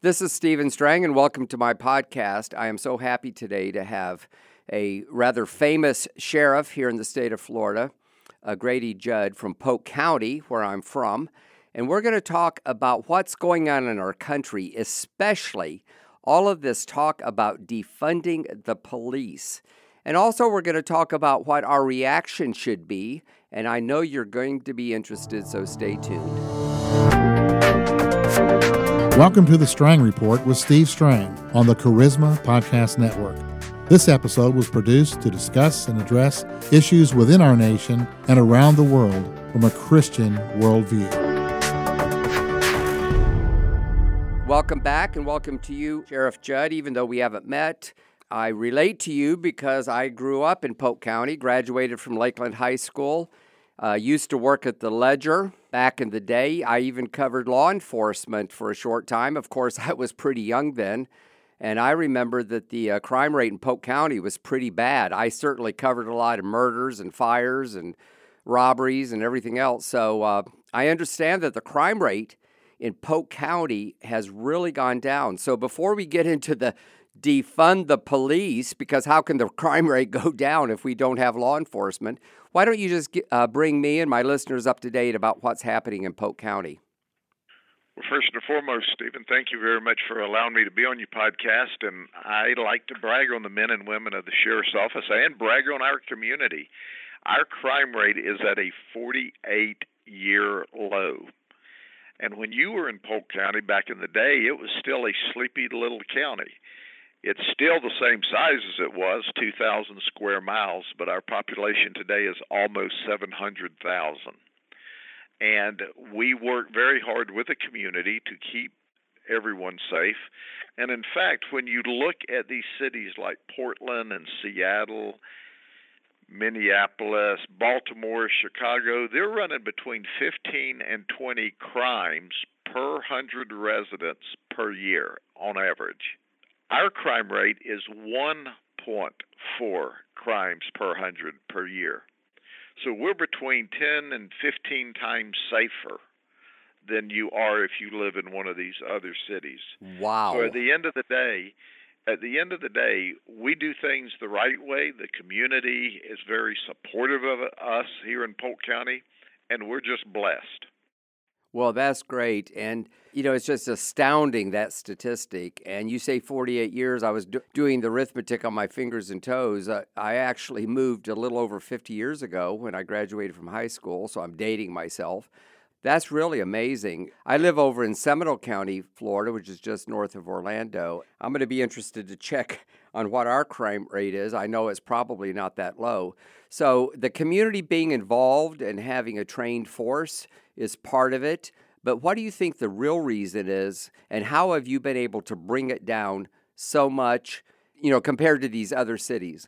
This is Stephen Strang, and welcome to my podcast. I am so happy today to have a rather famous sheriff here in the state of Florida, Grady Judd from Polk County, where I'm from. And we're going to talk about what's going on in our country, especially all of this talk about defunding the police. And also we're going to talk about what our reaction should be. And I know you're going to be interested, so stay tuned. Welcome to the Strang Report with Steve Strang on the Charisma Podcast Network. This episode was produced to discuss and address issues within our nation and around the world from a Christian worldview. Welcome back and welcome to you, Sheriff Judd. Even though we haven't met, I relate to you because I grew up in Polk County, graduated from Lakeland High School, used to work at the Ledger back in the day. I even covered law enforcement for a short time. Of course, I was pretty young then, and I remember that the crime rate in Polk County was pretty bad. I certainly covered a lot of murders and fires and robberies and everything else. So I understand that the crime rate in Polk County has really gone down. So before we get into the defund the police, because how can the crime rate go down if we don't have law enforcement? Why don't you just bring me and my listeners up to date about what's happening in Polk County? Well, first and foremost, Stephen, thank you very much for allowing me to be on your podcast. And I like to brag on the men and women of the Sheriff's Office and brag on our community. Our crime rate is at a 48-year low. And when you were in Polk County back in the day, it was still a sleepy little county. It's still the same size as it was, 2,000 square miles, but our population today is almost 700,000. And we work very hard with the community to keep everyone safe. And in fact, when you look at these cities like Portland and Seattle, Minneapolis, Baltimore, Chicago, they're running between 15 and 20 crimes per 100 residents per year on average. Our crime rate is 1.4 crimes per 100 per year. So we're between 10 and 15 times safer than you are if you live in one of these other cities. Wow. So at the end of the day, we do things the right way. The community is very supportive of us here in Polk County, and we're just blessed. Well, that's great. And, it's just astounding, that statistic. And you say 48 years. I was doing the arithmetic on my fingers and toes. I actually moved a little over 50 years ago when I graduated from high school, so I'm dating myself. That's really amazing. I live over in Seminole County, Florida, which is just north of Orlando. I'm going to be interested to check on what our crime rate is. I know it's probably not that low. So the community being involved and having a trained force is part of it. But what do you think the real reason is, and how have you been able to bring it down so much, compared to these other cities?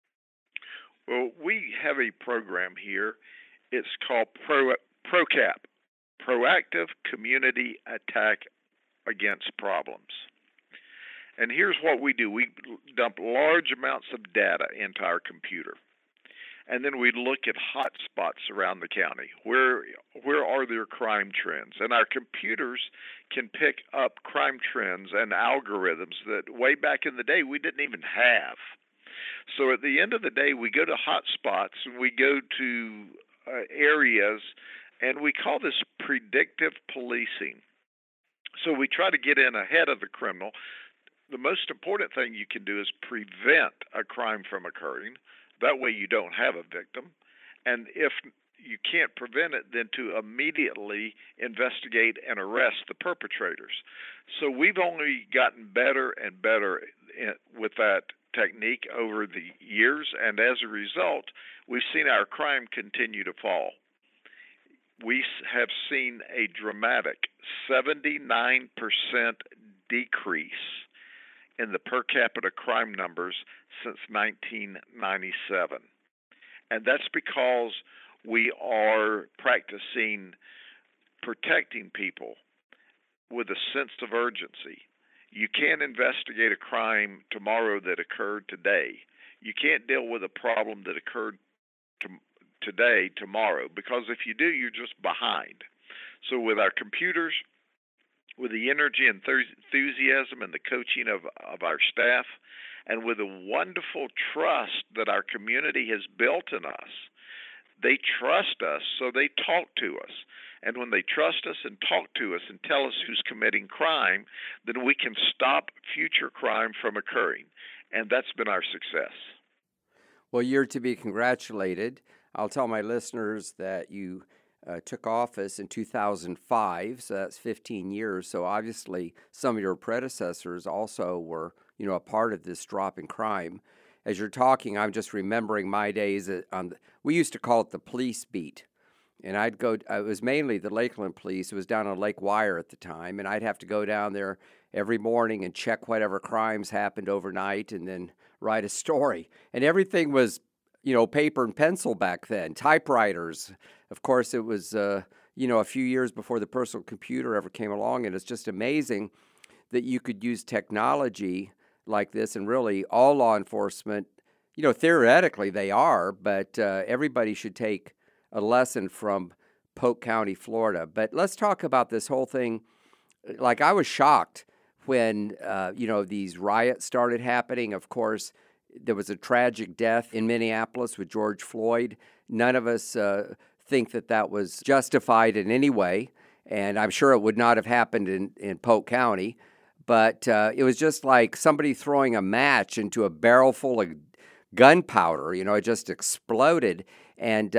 Well, we have a program here. It's called ProCap, Proactive Community Attack Against Problems. And here's what we do. We dump large amounts of data into our computer. And then we look at hot spots around the county. Where are there crime trends? And our computers can pick up crime trends and algorithms that way back in the day we didn't even have. So at the end of the day, we go to hot spots and we go to areas, and we call this predictive policing. So we try to get in ahead of the criminal. The most important thing you can do is prevent a crime from occurring. That way you don't have a victim. And if you can't prevent it, then to immediately investigate and arrest the perpetrators. So we've only gotten better and better with that technique over the years, and as a result, we've seen our crime continue to fall. We have seen a dramatic 79% decrease in the per capita crime numbers since 1997. And that's because we are practicing protecting people with a sense of urgency. You can't investigate a crime tomorrow that occurred today. You can't deal with a problem that occurred today, tomorrow, because if you do, you're just behind. So with our computers, with the energy and enthusiasm and the coaching of our staff, and with the wonderful trust that our community has built in us. They trust us, so they talk to us. And when they trust us and talk to us and tell us who's committing crime, then we can stop future crime from occurring. And that's been our success. Well, you're to be congratulated. I'll tell my listeners that you took office in 2005, so that's 15 years. So obviously some of your predecessors also were, a part of this drop in crime. As you're talking, I'm just remembering my days we used to call it the police beat. And it was mainly the Lakeland police. It was down on Lake Wire at the time. And I'd have to go down there every morning and check whatever crimes happened overnight and then write a story. And everything was, paper and pencil back then, typewriters. Of course, it was, a few years before the personal computer ever came along. And it's just amazing that you could use technology like this. And really, all law enforcement, theoretically they are, but everybody should take a lesson from Polk County, Florida. But let's talk about this whole thing. Like, I was shocked when, these riots started happening. Of course, there was a tragic death in Minneapolis with George Floyd. None of us think that was justified in any way, and I'm sure it would not have happened in Polk County. But it was just like somebody throwing a match into a barrel full of gunpowder. It just exploded. And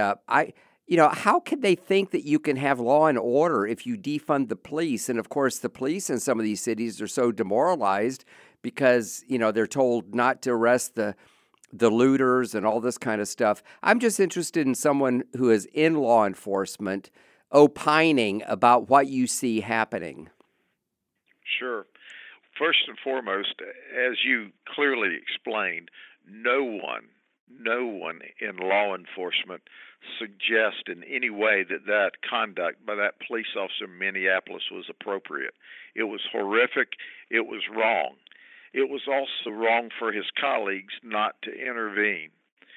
how can they think that you can have law and order if you defund the police? And of course, the police in some of these cities are so demoralized because, they're told not to arrest the looters and all this kind of stuff. I'm just interested in someone who is in law enforcement opining about what you see happening. Sure. First and foremost, as you clearly explained, no one in law enforcement suggests in any way that conduct by that police officer in Minneapolis was appropriate. It was horrific. It was wrong. It was also wrong for his colleagues not to intervene.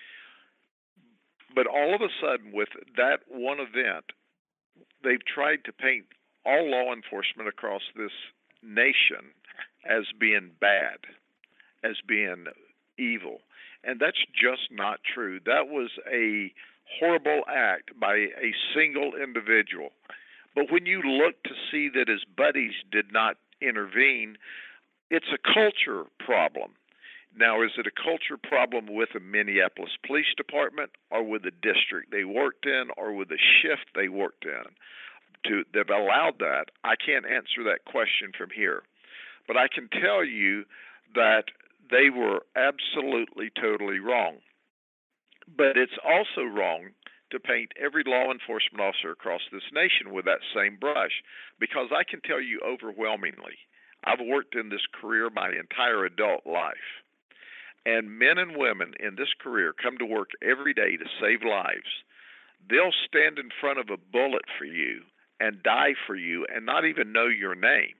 But all of a sudden, with that one event, they've tried to paint all law enforcement across this nation as being bad, as being evil. And that's just not true. That was a horrible act by a single individual. But when you look to see that his buddies did not intervene, it's a culture problem. Now, is it a culture problem with the Minneapolis Police Department or with the district they worked in or with the shift they worked in that allowed that? I can't answer that question from here. But I can tell you that they were absolutely, totally wrong. But it's also wrong to paint every law enforcement officer across this nation with that same brush, because I can tell you overwhelmingly, I've worked in this career my entire adult life, and men and women in this career come to work every day to save lives. They'll stand in front of a bullet for you and die for you and not even know your name.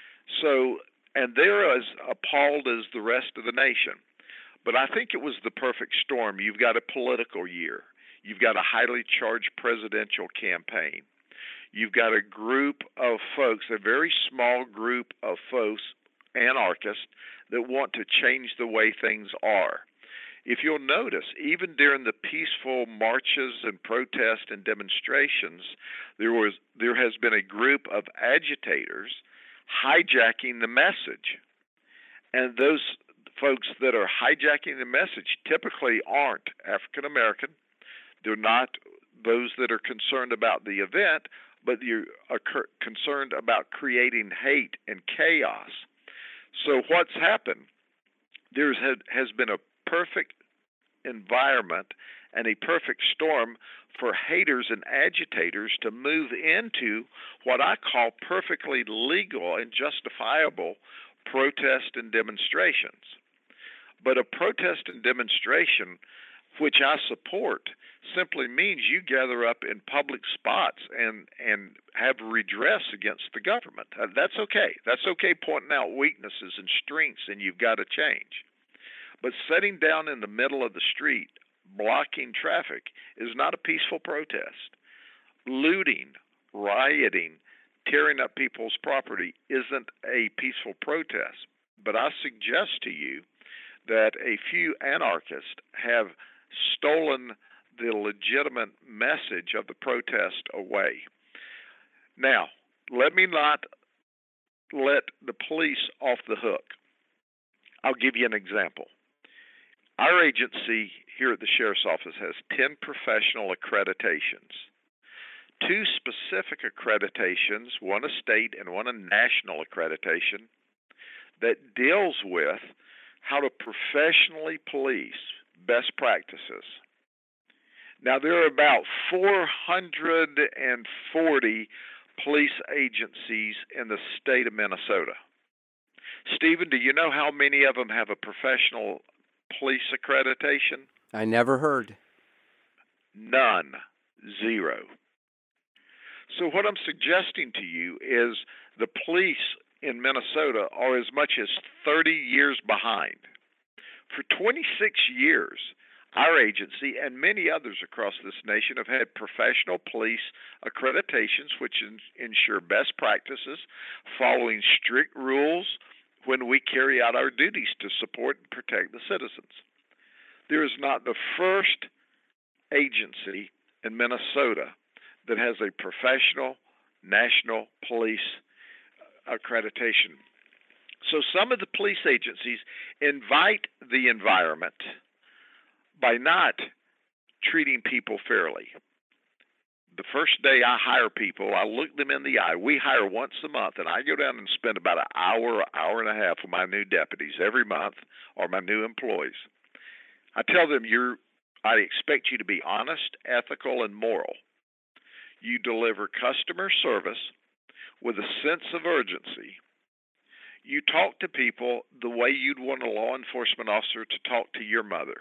And they're as appalled as the rest of the nation. But I think it was the perfect storm. You've got a political year. You've got a highly charged presidential campaign. You've got a group of folks, a very small group of folks, anarchists, that want to change the way things are. If you'll notice, even during the peaceful marches and protests and demonstrations, there has been a group of agitators hijacking the message. And those folks that are hijacking the message typically aren't African American. They're not those that are concerned about the event, but you are concerned about creating hate and chaos. So what's happened? There has been a perfect environment and a perfect storm for haters and agitators to move into what I call perfectly legal and justifiable protest and demonstrations. But a protest and demonstration, which I support, simply means you gather up in public spots and have redress against the government. That's okay. That's okay pointing out weaknesses and strengths, and you've got to change. But sitting down in the middle of the street, blocking traffic, is not a peaceful protest. Looting, rioting, tearing up people's property isn't a peaceful protest. But I suggest to you that a few anarchists have stolen the legitimate message of the protest away. Now, let me not let the police off the hook. I'll give you an example. Our agency here at the Sheriff's Office has 10 professional accreditations. 2 specific accreditations, one a state and one a national accreditation, that deals with how to professionally police best practices. Now, there are about 440 police agencies in the state of Minnesota. Stephen, do you know how many of them have a professional police accreditation? I never heard. None. 0. So what I'm suggesting to you is the police in Minnesota are as much as 30 years behind. For 26 years, our agency and many others across this nation have had professional police accreditations which ensure best practices, following strict rules when we carry out our duties to support and protect the citizens. There is not the first agency in Minnesota that has a professional national police accreditation. So some of the police agencies invite the environment by not treating people fairly. The first day I hire people, I look them in the eye. We hire once a month, and I go down and spend about an hour and a half with my new deputies every month, or my new employees. I tell them, I expect you to be honest, ethical, and moral. You deliver customer service with a sense of urgency. You talk to people the way you'd want a law enforcement officer to talk to your mother.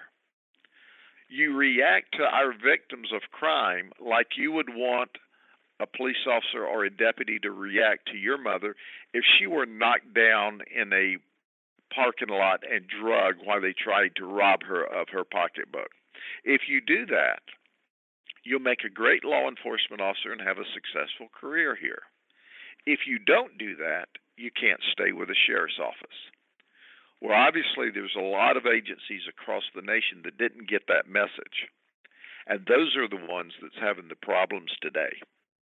You react to our victims of crime like you would want a police officer or a deputy to react to your mother if she were knocked down in a parking lot and drugged while they tried to rob her of her pocketbook. If you do that, you'll make a great law enforcement officer and have a successful career here. If you don't do that, you can't stay with the sheriff's office. Well, obviously, there's a lot of agencies across the nation that didn't get that message. And those are the ones that's having the problems today.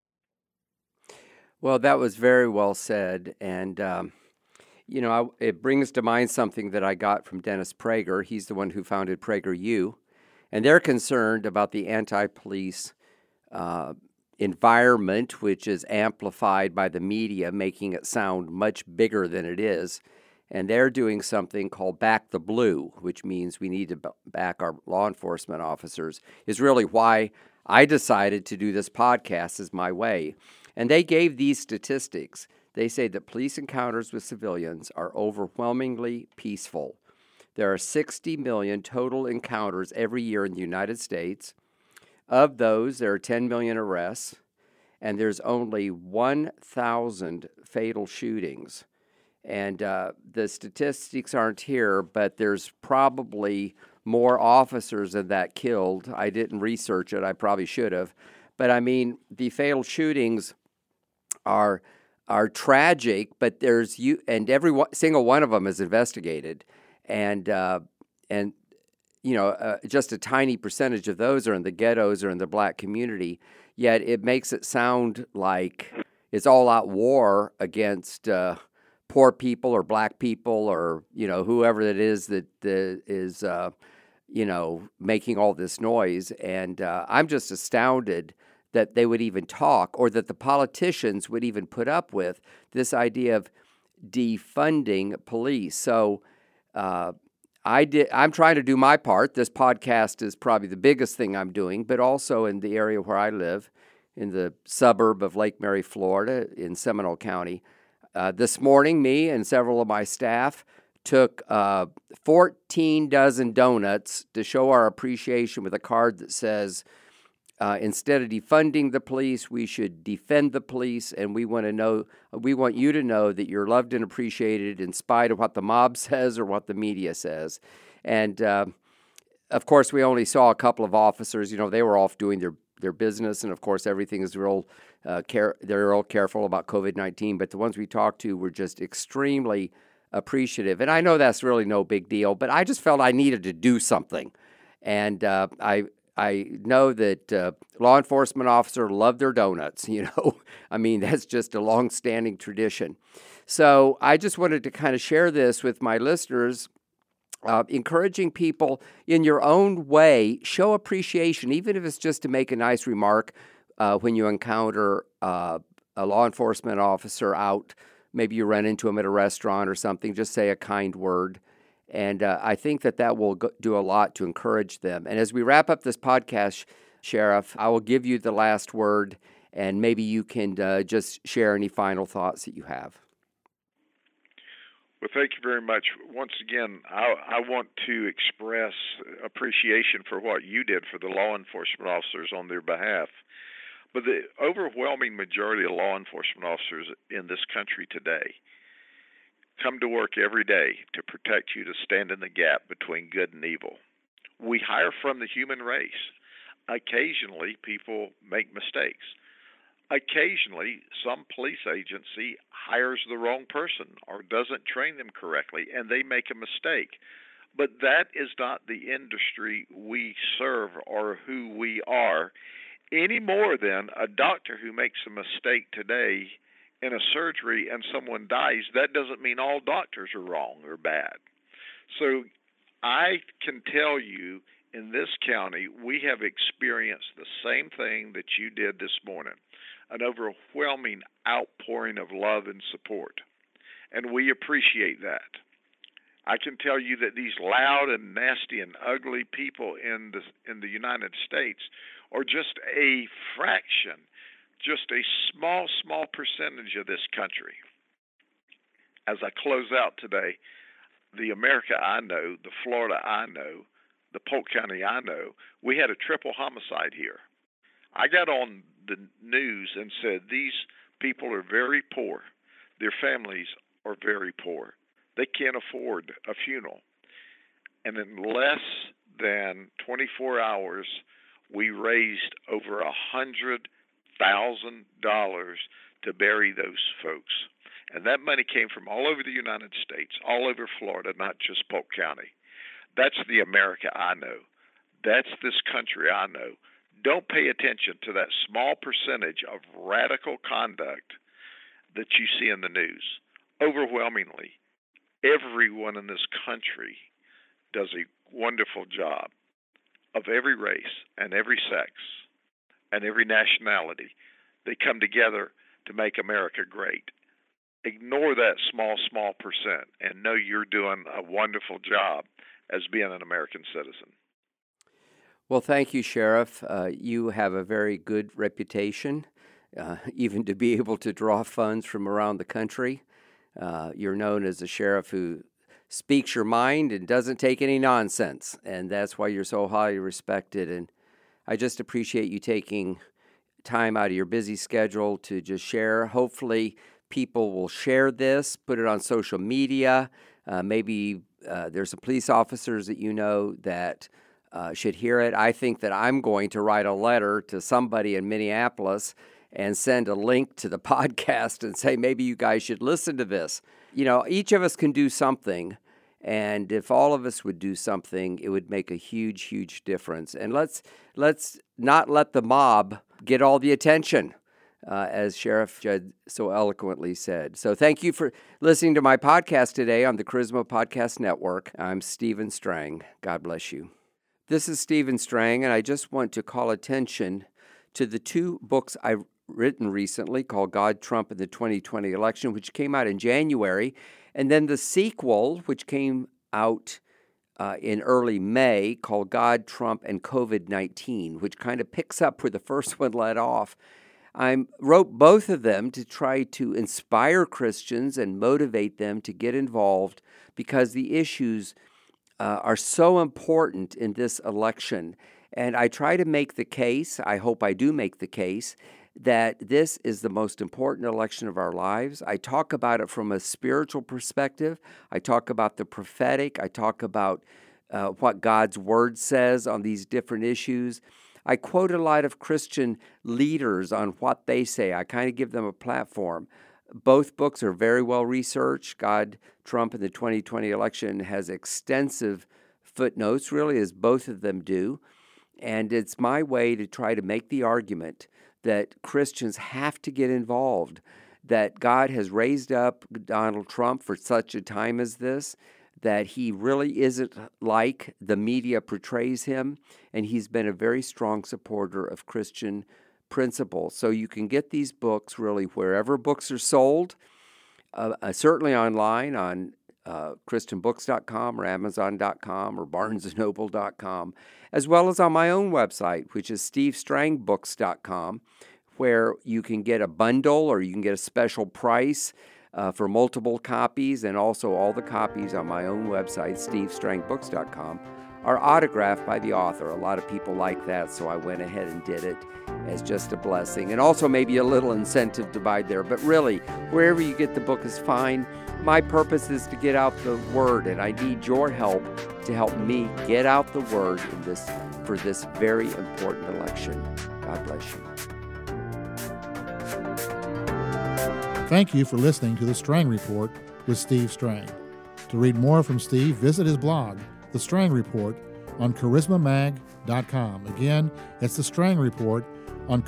Well, that was very well said. And, it brings to mind something that I got from Dennis Prager. He's the one who founded PragerU. And they're concerned about the anti-police environment, which is amplified by the media, making it sound much bigger than it is. And they're doing something called Back the Blue, which means we need to back our law enforcement officers, is really why I decided to do this podcast as my way. And they gave these statistics. They say that police encounters with civilians are overwhelmingly peaceful. There are 60 million total encounters every year in the United States. Of those, there are 10 million arrests, and there's only 1,000 fatal shootings. And the statistics aren't here, but there's probably more officers than that killed. I didn't research it. I probably should have. But, I mean, the fatal shootings are tragic, but and every single one of them is investigated. And just a tiny percentage of those are in the ghettos or in the black community. Yet it makes it sound like it's all-out war against poor people or black people or, whoever it is that is, making all this noise. And I'm just astounded that they would even talk, or that the politicians would even put up with this idea of defunding police. So I'm trying to do my part. This podcast is probably the biggest thing I'm doing, but also in the area where I live, in the suburb of Lake Mary, Florida, in Seminole County. This morning, me and several of my staff took 14 dozen donuts to show our appreciation with a card that says, instead of defunding the police, we should defend the police, and we want you to know that you're loved and appreciated in spite of what the mob says or what the media says. And of course, we only saw a couple of officers. They were off doing their their business, and of course everything is real. They're real careful about COVID-19, but the ones we talked to were just extremely appreciative. And I know that's really no big deal, but I just felt I needed to do something. And I know that law enforcement officers love their donuts, I mean, that's just a long-standing tradition. So I just wanted to kind of share this with my listeners, encouraging people in your own way, show appreciation, even if it's just to make a nice remark when you encounter a law enforcement officer out. Maybe you run into them at a restaurant or something, just say a kind word. And I think that will do a lot to encourage them. And as we wrap up this podcast, Sheriff, I will give you the last word, and maybe you can just share any final thoughts that you have. Well, thank you very much. Once again, I want to express appreciation for what you did for the law enforcement officers on their behalf. But the overwhelming majority of law enforcement officers in this country today come to work every day to protect you, to stand in the gap between good and evil. We hire from the human race. Occasionally, people make mistakes. Occasionally, some police agency hires the wrong person or doesn't train them correctly, and they make a mistake. But that is not the industry we serve or who we are, any more than a doctor who makes a mistake today in a surgery and someone dies. That doesn't mean all doctors are wrong or bad. So I can tell you, in this county, we have experienced the same thing that you did this morning, an overwhelming outpouring of love and support. And we appreciate that. I can tell you that these loud and nasty and ugly people in the United States are just a fraction, just a small percentage of this country. As I close out today, the America I know, the Florida I know, the Polk County I know, we had a triple homicide here. I got on the news and said these people are very poor. Their families are very poor. They can't afford a funeral. And in less than 24 hours, we raised over $100,000 to bury those folks. And that money came from all over the United States, all over Florida, not just Polk County. That's the America I know. That's this country I know. Don't pay attention to that small percentage of radical conduct that you see in the news. Overwhelmingly, everyone in this country does a wonderful job, of every race and every sex and every nationality. They come together to make America great. Ignore that small percent and know you're doing a wonderful job as being an American citizen. Well, thank you, Sheriff. You have a very good reputation, even to be able to draw funds from around the country. You're known as a sheriff who speaks your mind and doesn't take any nonsense, and that's why you're so highly respected. And I just appreciate you taking time out of your busy schedule to just share. Hopefully, people will share this, put it on social media. Maybe there's some police officers that you know that should hear it. I think that I'm going to write a letter to somebody in Minneapolis and send a link to the podcast and say, maybe you guys should listen to this. Each of us can do something, and if all of us would do something, it would make a huge difference. And let's not let the mob get all the attention, as Sheriff Judd so eloquently said. So thank you for listening to my podcast today on the Charisma Podcast Network. I'm Stephen Strang. God bless you. This is Stephen Strang, and I just want to call attention to the two books I've written recently called God, Trump, and the 2020 Election, which came out in January, and then the sequel, which came out in early May, called God, Trump, and COVID-19, which kind of picks up where the first one led off. I wrote both of them to try to inspire Christians and motivate them to get involved because the issues are so important in this election. And I try to make the case, I hope I do make the case, that this is the most important election of our lives. I talk about it from a spiritual perspective. I talk about the prophetic. I talk about what God's Word says on these different issues. I quote a lot of Christian leaders on what they say. I kind of give them a platform. Both books are very well researched. Trump in the 2020 election has extensive footnotes, really, as both of them do. And it's my way to try to make the argument that Christians have to get involved, that God has raised up Donald Trump for such a time as this, that he really isn't like the media portrays him, and he's been a very strong supporter of Christian principles. So you can get these books really wherever books are sold, certainly online on christianbooks.com or amazon.com or barnesandnoble.com, as well as on my own website, which is stevestrangbooks.com, where you can get a bundle or you can get a special price for multiple copies, and also all the copies on my own website, stevestrangbooks.com, are autographed by the author. A lot of people like that, so I went ahead and did it as just a blessing, and also maybe a little incentive to buy there. But really, wherever you get the book is fine. My purpose is to get out the word, and I need your help to help me get out the word for this very important election. God bless you. Thank you for listening to The Strang Report with Steve Strang. To read more from Steve, visit his blog, The Strang Report, on charismamag.com. Again, it's The Strang Report on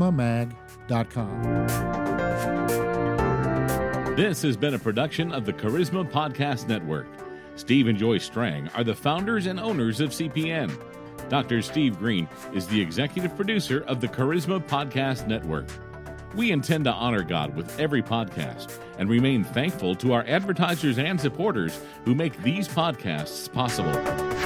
charismamag.com. This has been a production of the Charisma Podcast Network. Steve and Joy Strang are the founders and owners of CPN. Dr. Steve Green is the executive producer of the Charisma Podcast Network. We intend to honor God with every podcast and remain thankful to our advertisers and supporters who make these podcasts possible.